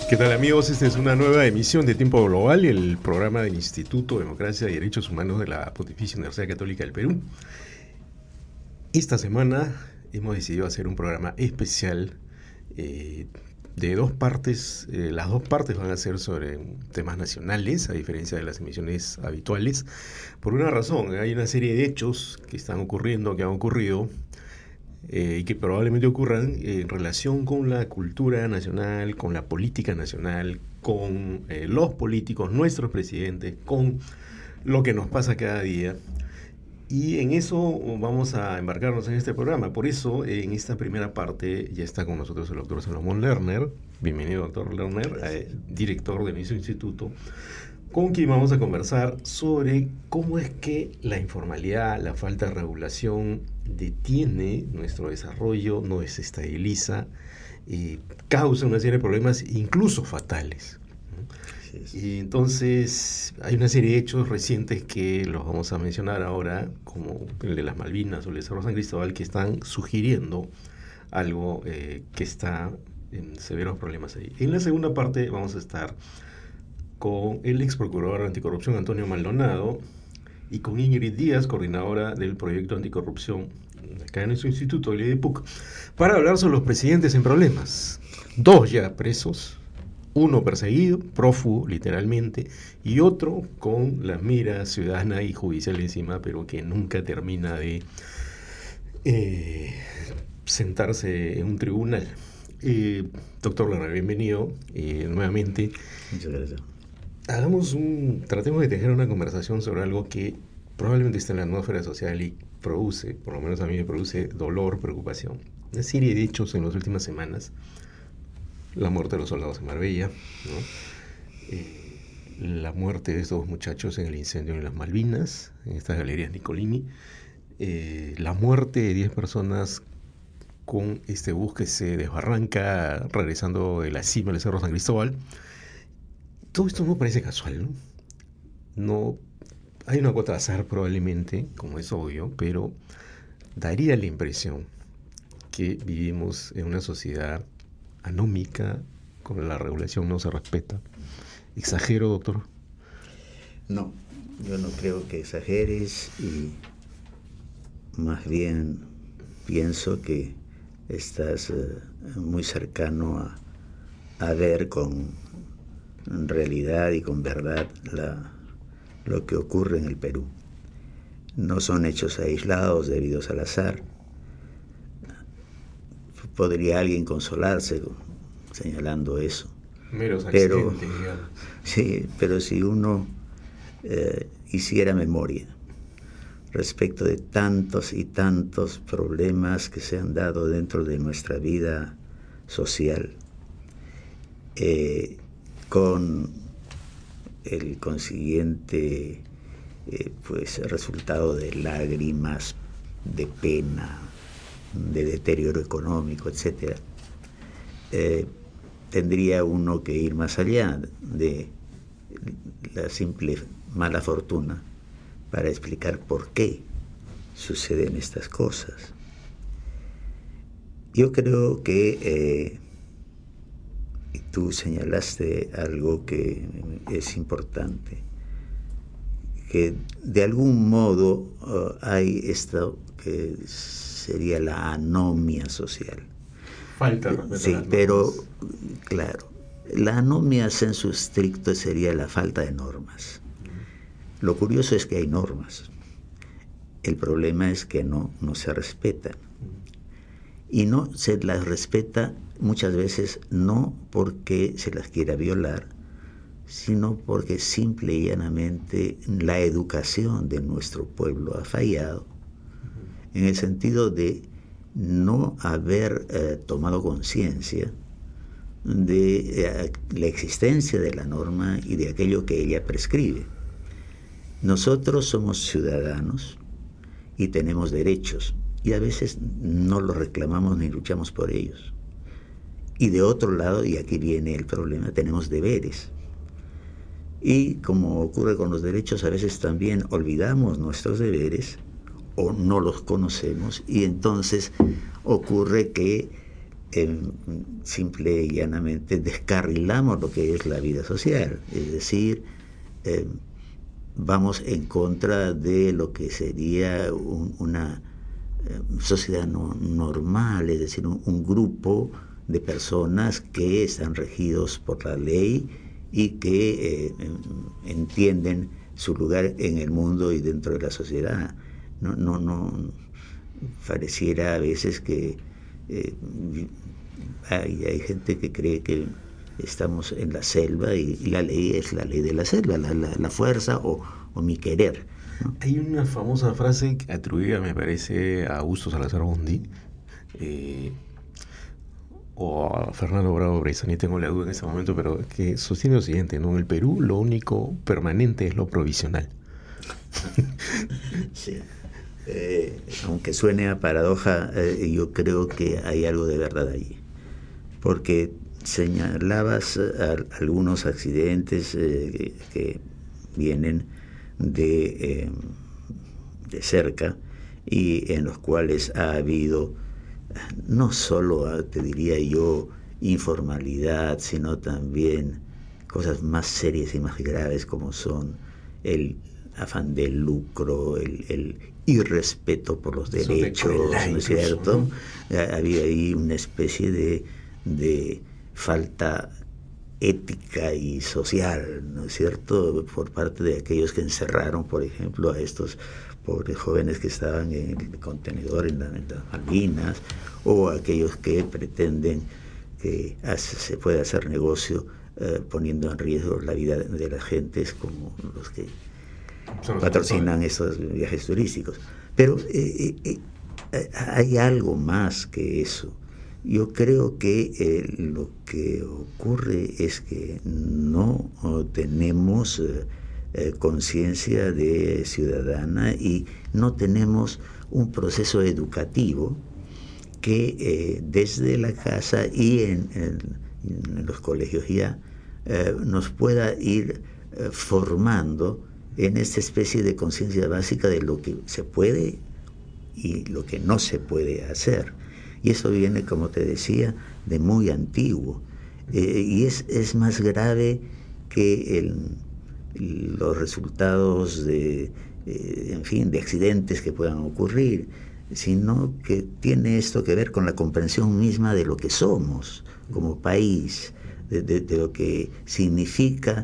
¿Qué tal, amigos? Esta es una nueva emisión de Tiempo Global, el programa del Instituto de Democracia y Derechos Humanos de la Pontificia Universidad Católica del Perú. Esta semana hemos decidido hacer un programa especial de dos partes. Las dos partes van a ser sobre temas nacionales, a diferencia de las emisiones habituales. Por una razón, hay una serie de hechos que están ocurriendo, que han ocurrido, y que probablemente ocurran en relación con la cultura nacional, con la política nacional, con los políticos, nuestros presidentes, con lo que nos pasa cada día. Y en eso vamos a embarcarnos en este programa. Por eso, en esta primera parte ya está con nosotros el doctor Salomón Lerner. Bienvenido, doctor Lerner, director de nuestro instituto, con quien vamos a conversar sobre cómo es que la informalidad, la falta de regulación detiene nuestro desarrollo, nos desestabiliza, causa una serie de problemas incluso fatales. Y entonces hay una serie de hechos recientes que los vamos a mencionar ahora, como el de las Malvinas o el de Cerro San Cristóbal, que están sugiriendo algo que está en severos problemas ahí. En la segunda parte vamos a estar con el ex procurador anticorrupción Antonio Maldonado y con Ingrid Díaz, coordinadora del proyecto anticorrupción acá en nuestro instituto, el IDEPUC, para hablar sobre los presidentes en problemas. Dos ya presos, uno perseguido, prófugo literalmente, y otro con la mira ciudadana y judicial encima, pero que nunca termina de sentarse en un tribunal. Doctor Lerner, bienvenido nuevamente. Muchas gracias. Tratemos de tejer una conversación sobre algo que probablemente está en la atmósfera social y produce, por lo menos a mí me produce dolor, preocupación. Una serie de hechos en las últimas semanas. La muerte de los soldados en Marbella, ¿no? La muerte de estos muchachos en el incendio en las Malvinas, en estas galerías Nicolini, la muerte de 10 personas con este bus que se desbarranca regresando de la cima del Cerro San Cristóbal. Todo esto no parece casual, ¿no? No hay una cuota de azar probablemente, como es obvio, pero daría la impresión que vivimos en una sociedad anómica, con la regulación no se respeta. ¿Exagero, doctor? No, yo no creo que exageres y más bien pienso que estás muy cercano a ver con realidad y con verdad lo que ocurre en el Perú. No son hechos aislados debidos al azar. Podría alguien consolarse señalando eso. Meros accidentes, digamos. Sí, pero si uno hiciera memoria respecto de tantos y tantos problemas que se han dado dentro de nuestra vida social, con el consiguiente resultado de lágrimas, de pena, de deterioro económico, etcétera, tendría uno que ir más allá de la simple mala fortuna para explicar por qué suceden estas cosas. Yo creo que tú señalaste algo que es importante, que de algún modo hay esto que sería la anomia social. Falta de respeto. Sí, pero claro, la anomia sensu stricto sería la falta de normas. Lo curioso es que hay normas. El problema es que no se respetan. Y no se las respeta muchas veces no porque se las quiera violar, sino porque simple y llanamente la educación de nuestro pueblo ha fallado, en el sentido de no haber tomado conciencia de la existencia de la norma y de aquello que ella prescribe. Nosotros somos ciudadanos y tenemos derechos, y a veces no los reclamamos ni luchamos por ellos. Y de otro lado, y aquí viene el problema, tenemos deberes. Y como ocurre con los derechos, a veces también olvidamos nuestros deberes o no los conocemos, y entonces ocurre que simple y llanamente descarrilamos lo que es la vida social, es decir, vamos en contra de lo que sería una sociedad normal, es decir, un grupo de personas que están regidos por la ley y que entienden su lugar en el mundo y dentro de la sociedad. No pareciera a veces que hay gente que cree que estamos en la selva y la ley es la ley de la selva, la fuerza o mi querer, ¿no? Hay una famosa frase atribuida, me parece, a Augusto Salazar Bondi, o a Fernando Bravo Brezani, tengo la duda en ese momento, pero que sostiene lo siguiente, ¿no? En el Perú lo único permanente es lo provisional. Sí. Aunque suene a paradoja, yo creo que hay algo de verdad allí, porque señalabas algunos accidentes que vienen de cerca y en los cuales ha habido no solo, te diría yo, informalidad, sino también cosas más serias y más graves como son el afán de lucro, el irrespeto por los derechos, ¿no es cierto? Había ahí una especie de falta ética y social, ¿no es cierto?, por parte de aquellos que encerraron, por ejemplo, a estos pobres jóvenes que estaban en el contenedor en las Malvinas, o aquellos que pretenden que se pueda hacer negocio poniendo en riesgo la vida de las gentes, como los que patrocinan esos viajes turísticos. Pero hay algo más que eso. Yo creo que lo que ocurre es que no tenemos conciencia de ciudadana y no tenemos un proceso educativo que desde la casa y en los colegios ya nos pueda ir formando en esta especie de conciencia básica de lo que se puede y lo que no se puede hacer. Y eso viene, como te decía, de muy antiguo. Y es más grave que los resultados en fin, de accidentes que puedan ocurrir, sino que tiene esto que ver con la comprensión misma de lo que somos como país, de lo que significa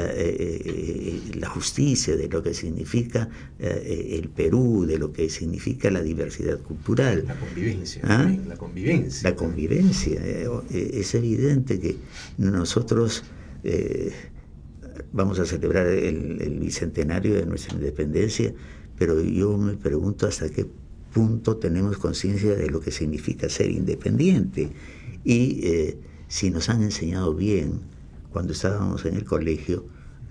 la justicia, de lo que significa el Perú, de lo que significa la diversidad cultural. La convivencia. ¿Ah? La convivencia. La convivencia. Es evidente que nosotros vamos a celebrar el bicentenario de nuestra independencia, pero yo me pregunto hasta qué punto tenemos conciencia de lo que significa ser independiente. Y si nos han enseñado bien cuando estábamos en el colegio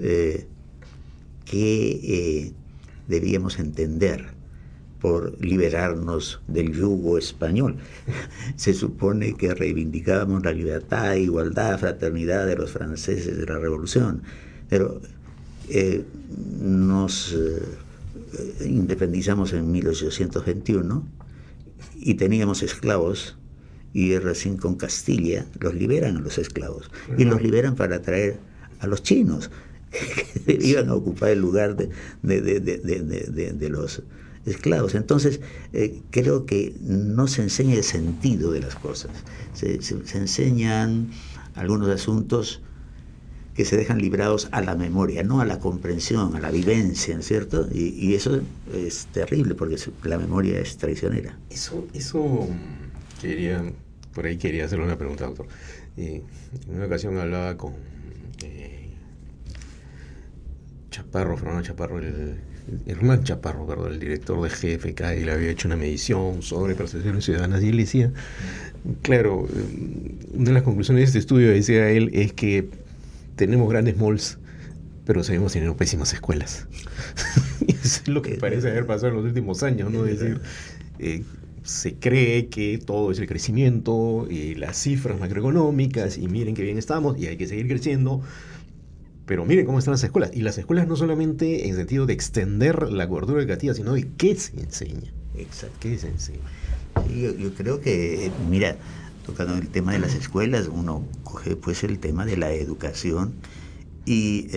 que debíamos entender por liberarnos del yugo español. Se supone que reivindicábamos la libertad, igualdad, fraternidad de los franceses de la Revolución, pero nos independizamos en 1821 y teníamos esclavos, y recién con Castilla los liberan a los esclavos, y los liberan para traer a los chinos que iban a ocupar el lugar de los esclavos. Entonces creo que no se enseña el sentido de las cosas, se enseñan algunos asuntos que se dejan librados a la memoria, no a la comprensión, a la vivencia, ¿no es cierto? Y eso es terrible porque la memoria es traicionera. Eso por ahí quería hacerle una pregunta, doctor. En una ocasión hablaba con Fernando Chaparro, Hernán Chaparro, perdón, el director de GFK, y le había hecho una medición sobre percepciones ciudadanas, y él decía, claro, una de las conclusiones de este estudio, decía él, es que tenemos grandes malls, pero seguimos teniendo pésimas escuelas. Y eso es lo que parece haber pasado en los últimos años, ¿no? Es decir, se cree que todo es el crecimiento y las cifras macroeconómicas, y miren qué bien estamos y hay que seguir creciendo, pero miren cómo están las escuelas. Y las escuelas no solamente en sentido de extender la cobertura educativa, sino de qué se enseña. Exacto. ¿Qué se enseña? Yo creo que, mira, tocando el tema de las escuelas, uno coge pues el tema de la educación y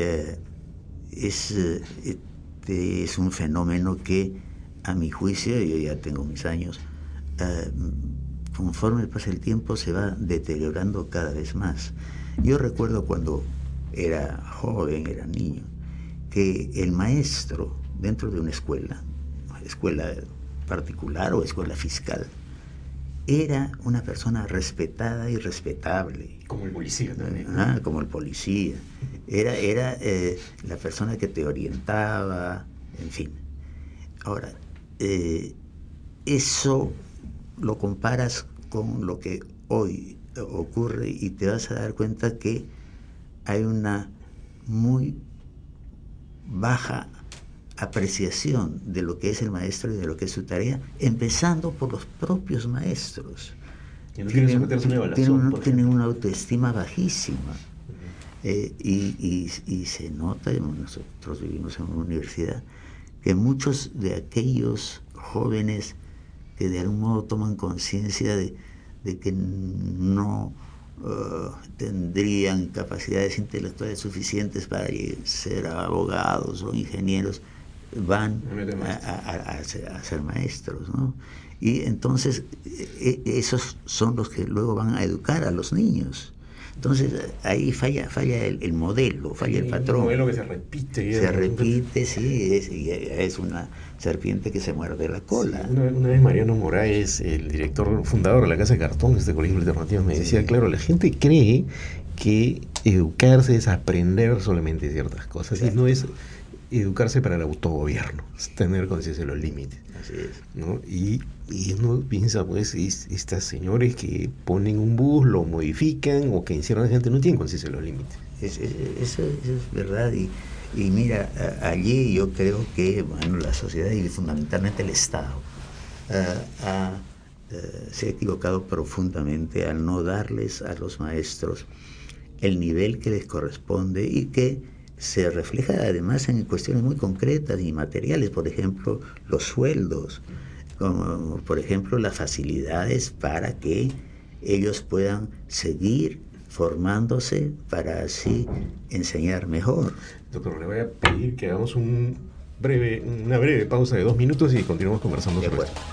es un fenómeno que, a mi juicio, yo ya tengo mis años, conforme pasa el tiempo se va deteriorando cada vez más. Yo recuerdo cuando era joven, era niño, que el maestro dentro de una escuela particular o escuela fiscal, era una persona respetada y respetable. Como el policía también. Como el policía. Era la persona que te orientaba, en fin. Ahora, eso lo comparas con lo que hoy ocurre y te vas a dar cuenta que hay una muy baja apreciación de lo que es el maestro y de lo que es su tarea, empezando por los propios maestros. Que no quieren someterse a una evaluación. Tienen una autoestima bajísima. Y se nota, nosotros vivimos en una universidad, que muchos de aquellos jóvenes que de algún modo toman conciencia de que no tendrían capacidades intelectuales suficientes para ser abogados o ingenieros, van a ser maestros, ¿no? Y entonces esos son los que luego van a educar a los niños. Entonces ahí falla el modelo, falla el patrón. Un modelo que se repite. Se repite, sí, es una serpiente que se muerde la cola. Una vez Mariano Moraes, el director fundador de la Casa de Cartón, este colegio alternativo, me decía, claro, la gente cree que educarse es aprender solamente ciertas cosas, sí, y no es educarse para el autogobierno, es tener conciencia de los límites. Así es. ¿No? Y uno piensa, pues, estas señores que ponen un bus, lo modifican o que encierran a la gente, no tienen conciencia de los límites. Eso es verdad. Y mira, allí yo creo que la sociedad y fundamentalmente el Estado se ha equivocado profundamente al no darles a los maestros el nivel que les corresponde y que se refleja además en cuestiones muy concretas y materiales, por ejemplo, los sueldos, como por ejemplo las facilidades para que ellos puedan seguir formándose para así enseñar mejor. Doctor, le voy a pedir que hagamos una breve pausa de 2 minutos y continuamos conversando sobre esto.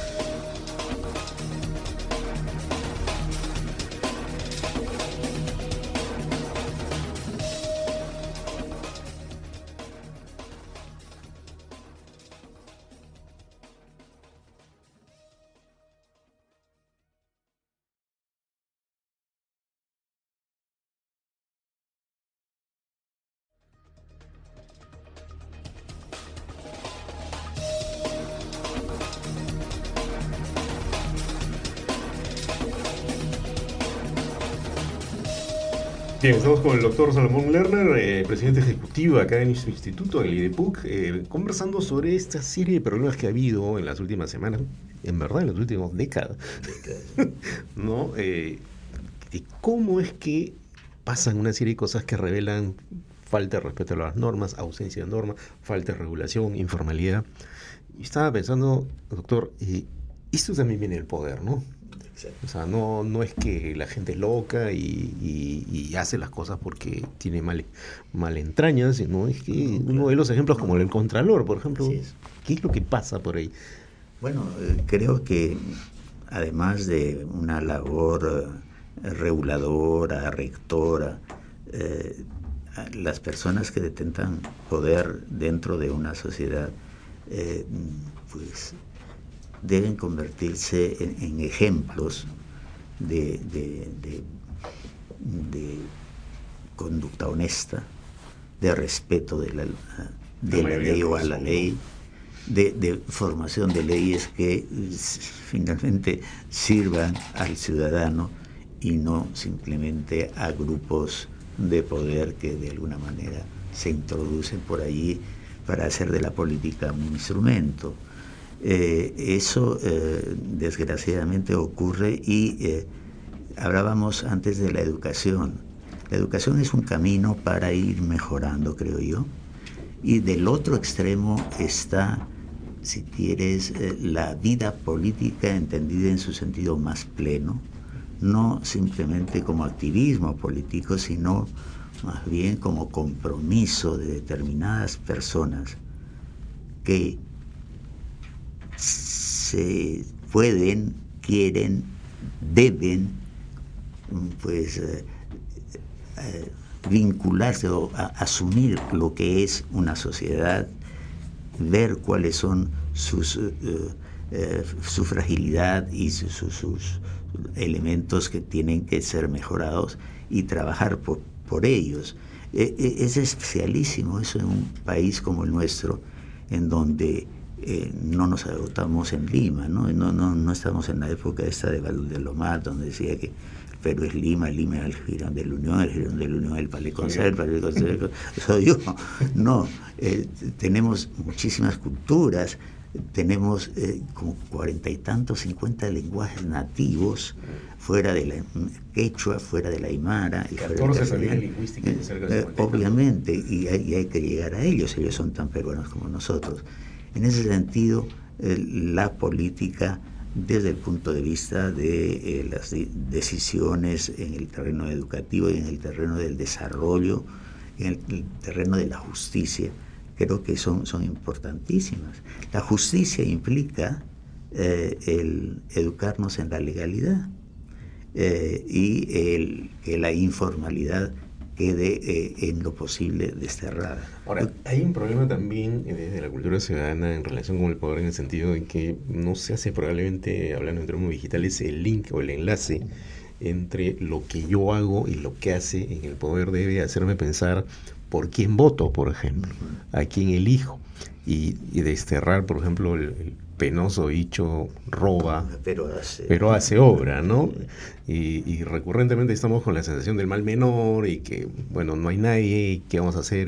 Bien, estamos con el doctor Salomón Lerner, presidente ejecutivo acá en nuestro instituto, el IDEPUC, conversando sobre esta serie de problemas que ha habido en las últimas semanas, en verdad en las últimas décadas, ¿no? De cómo es que pasan una serie de cosas que revelan falta de respeto a las normas, ausencia de normas, falta de regulación, informalidad. Y estaba pensando, doctor, esto también viene del poder, ¿no? O sea, no es que la gente es loca y hace las cosas porque tiene mal entrañas, sino es que uno de los ejemplos como el Contralor, por ejemplo, ¿qué es lo que pasa por ahí? Bueno, creo que además de una labor reguladora, rectora, las personas que detentan poder dentro de una sociedad, pues deben convertirse en ejemplos de conducta honesta, de respeto de la ley o a la ley, de formación de leyes que finalmente sirvan al ciudadano y no simplemente a grupos de poder que de alguna manera se introducen por allí para hacer de la política un instrumento. Eso desgraciadamente ocurre y hablábamos antes de la educación. La educación es un camino para ir mejorando, creo yo, y del otro extremo está, si quieres, la vida política entendida en su sentido más pleno, no simplemente como activismo político, sino más bien como compromiso de determinadas personas que se pueden, quieren, deben, pues vincularse o asumir lo que es una sociedad, ver cuáles son su fragilidad y sus elementos que tienen que ser mejorados y trabajar por ellos. Es especialísimo eso en un país como el nuestro, en donde no nos agotamos en Lima, no estamos en la época esta de Valdemar, donde decía que Perú es Lima, Lima es el jirón de la Unión, el jirón de la Unión el Paleconcer, el Paleconcer soy yo. No, tenemos muchísimas culturas, tenemos como 40 y tantos, 50 lenguajes nativos, fuera de la quechua, fuera de la aymara. 14 familias lingüísticas. Obviamente, y hay que llegar a ellos son tan peruanos como nosotros. En ese sentido, la política, desde el punto de vista de las decisiones en el terreno educativo y en el terreno del desarrollo, en el terreno de la justicia, creo que son importantísimas. La justicia implica el educarnos en la legalidad y que la informalidad quede en lo posible desterrada. Ahora, hay un problema también desde la cultura ciudadana en relación con el poder, en el sentido de que no se hace, probablemente, hablando en términos digitales, el link o el enlace entre lo que yo hago y lo que hace en el poder. Debe hacerme pensar por quién voto, por ejemplo, a quién elijo, y desterrar, por ejemplo, el penoso dicho roba, pero hace obra, ¿no? Y recurrentemente estamos con la sensación del mal menor y que, bueno, no hay nadie, ¿qué vamos a hacer?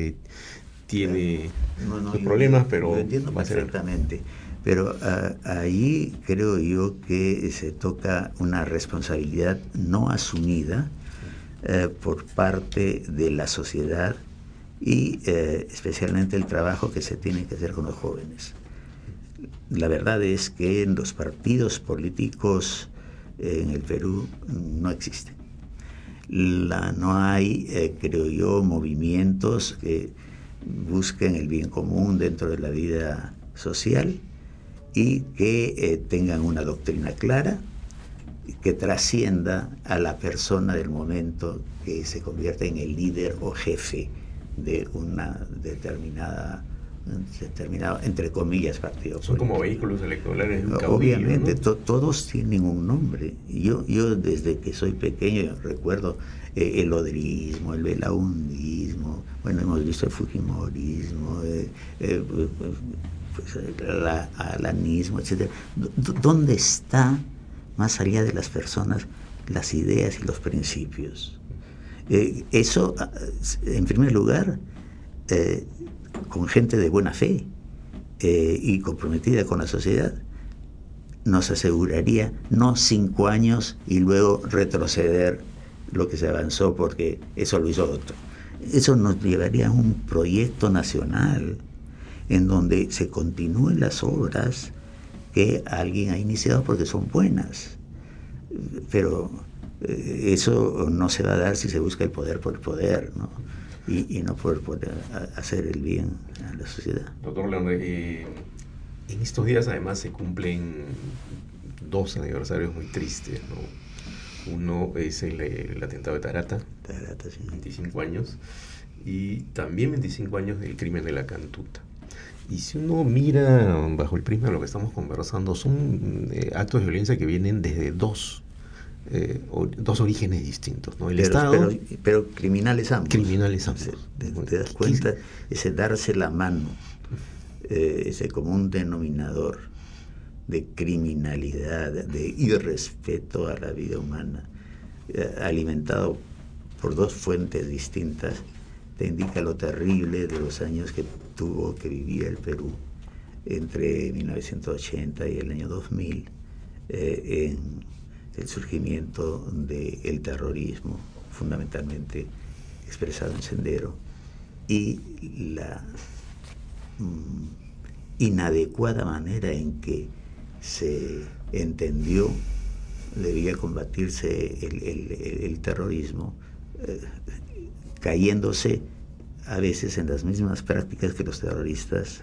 Tiene sus problemas, pero lo entiendo perfectamente. Pero ahí creo yo que se toca una responsabilidad no asumida por parte de la sociedad y especialmente el trabajo que se tiene que hacer con los jóvenes. La verdad es que en los partidos políticos en el Perú no existen. No hay, creo yo, movimientos que busquen el bien común dentro de la vida social y que tengan una doctrina clara, que trascienda a la persona del momento, que se convierta en el líder o jefe de una determinado, entre comillas, partido político. Son como vehículos electorales de un caudillo, obviamente, ¿no? Todos tienen un nombre. Yo desde que soy pequeño recuerdo el odrismo, el belaundismo, bueno, hemos visto el fujimorismo, pues, el alanismo, etc. ¿Dónde está, más allá de las personas, las ideas y los principios? Eso, en primer lugar, con gente de buena fe y comprometida con la sociedad, nos aseguraría no 5 años y luego retroceder lo que se avanzó porque eso lo hizo otro. Eso nos llevaría a un proyecto nacional en donde se continúen las obras que alguien ha iniciado porque son buenas. Pero eso no se va a dar si se busca el poder por el poder, ¿no? Y no por hacer el bien a la sociedad. Doctor León, en estos días además se cumplen 2 aniversarios muy tristes, ¿no? Uno es el atentado de Tarata, Sí. 25 años, y también 25 años del crimen de la Cantuta. Y si uno mira bajo el prisma de lo que estamos conversando, son actos de violencia que vienen desde dos orígenes distintos, ¿no? El Estado, pero criminales ambos. Criminales ambos. ¿Te das cuenta? Ese darse la mano, ese común denominador de criminalidad, de irrespeto a la vida humana, alimentado por 2 fuentes distintas, te indica lo terrible de los años que tuvo que vivir el Perú entre 1980 y el año 2000 en el surgimiento del terrorismo, fundamentalmente expresado en Sendero, y la inadecuada manera en que se entendió debía combatirse el terrorismo, cayéndose a veces en las mismas prácticas que los terroristas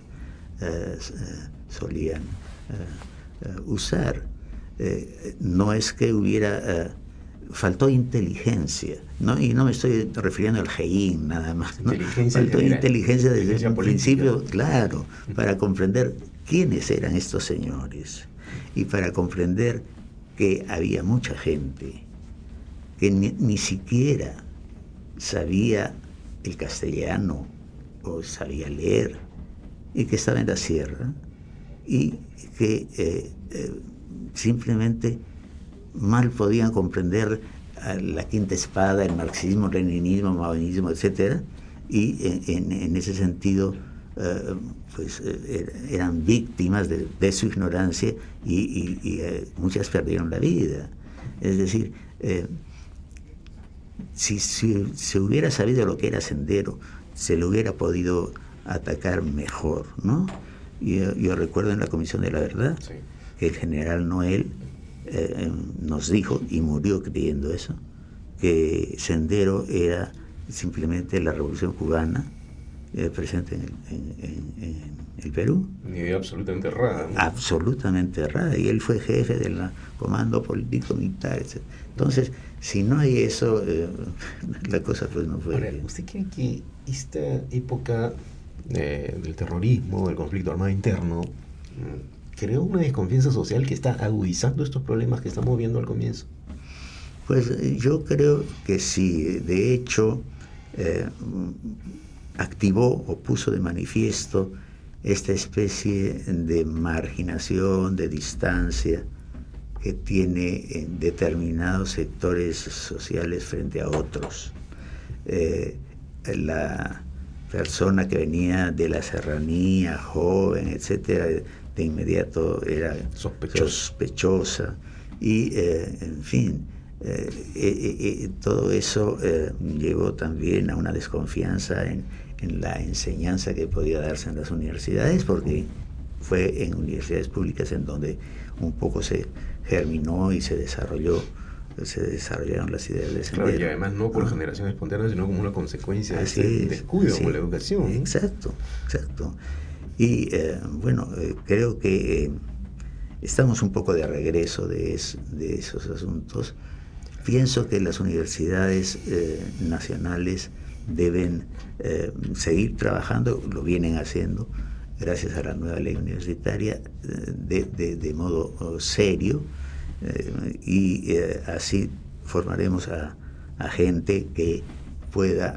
solían usar. No es que hubiera... faltó inteligencia, ¿no? Y no me estoy refiriendo al GEIN nada más, ¿no? Faltó inteligencia desde el principio, claro, para comprender quiénes eran estos señores y para comprender que había mucha gente que ni siquiera sabía el castellano o sabía leer y que estaba en la sierra y que simplemente mal podían comprender la quinta espada, el marxismo, el leninismo, el maoísmo, etcétera, y en ese sentido eran víctimas de su ignorancia y muchas perdieron la vida. Es decir, si se hubiera sabido lo que era Sendero, se lo hubiera podido atacar mejor, ¿no? Yo recuerdo en la Comisión de la Verdad, sí, que el general Noel nos dijo, y murió creyendo eso, que Sendero era simplemente la Revolución Cubana presente en el Perú. Una idea absolutamente errada, ¿no? Absolutamente errada, y él fue jefe del comando político militar, etc. Entonces, si no hay eso, la cosa pues no fue bien. ¿Usted cree que esta época del terrorismo, del conflicto armado interno, creó una desconfianza social que está agudizando estos problemas que estamos viendo al comienzo? Pues yo creo que sí. De hecho, activó o puso de manifiesto esta especie de marginación, de distancia que tiene en determinados sectores sociales frente a otros. La persona que venía de la serranía, joven, etcétera, de inmediato era sospechosa y, en fin, todo eso llevó también a una desconfianza en la enseñanza que podía darse en las universidades, porque fue en universidades públicas en donde un poco se germinó y se desarrollaron las ideas de Sendero. Claro, y además no por generación espontánea, sino como una consecuencia de este descuido con la educación. Exacto. Y creo que estamos un poco de regreso de esos asuntos. Pienso que las universidades nacionales deben seguir trabajando, lo vienen haciendo, gracias a la nueva ley universitaria, de modo serio, y así formaremos a gente que pueda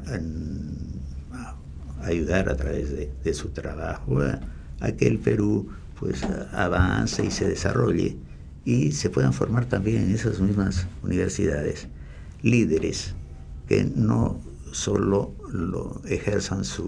ayudar a través de su trabajo a que el Perú pues avance y se desarrolle, y se puedan formar también en esas mismas universidades líderes que no solo lo ejerzan su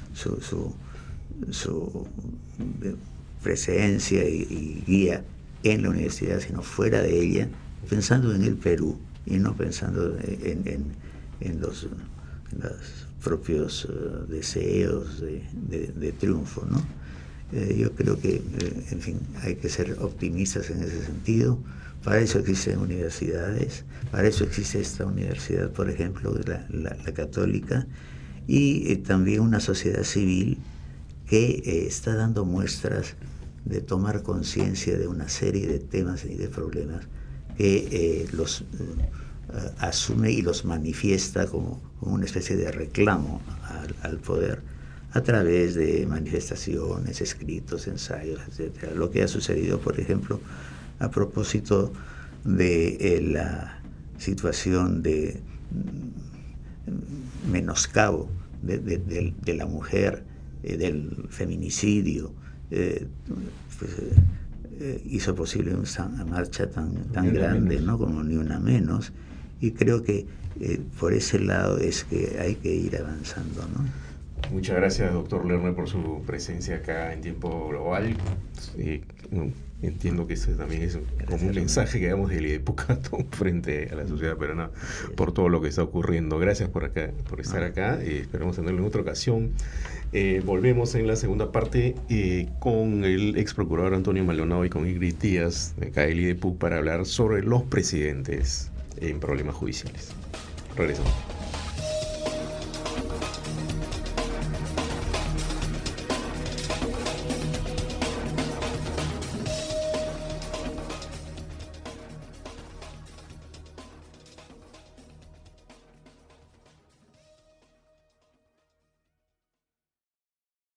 presencia y guía en la universidad, sino fuera de ella, pensando en el Perú y no pensando en los propios deseos de triunfo, ¿no? Yo creo que, en fin, hay que ser optimistas en ese sentido. Para eso existen universidades, para eso existe esta universidad, por ejemplo, la Católica, y también una sociedad civil que está dando muestras de tomar conciencia de una serie de temas y de problemas que los asume y los manifiesta como una especie de reclamo al poder a través de manifestaciones, escritos, ensayos, etc. Lo que ha sucedido, por ejemplo, a propósito de la situación de menoscabo de la mujer, del feminicidio, hizo posible una marcha tan grande, ¿no?, como Ni Una Menos, y creo que por ese lado es que hay que ir avanzando, ¿no? Muchas gracias, doctor Lerner, por su presencia acá en Tiempo Global. Entiendo que este también es como un mensaje que damos del Hidepucato frente a la sociedad peruana por todo lo que está ocurriendo. Gracias por estar acá. Esperamos tenerlo en otra ocasión. Volvemos en la segunda parte con el ex procurador Antonio Maldonado y con Ingrid Díaz de CAEL y de PUC para hablar sobre los presidentes en problemas judiciales. Regresamos.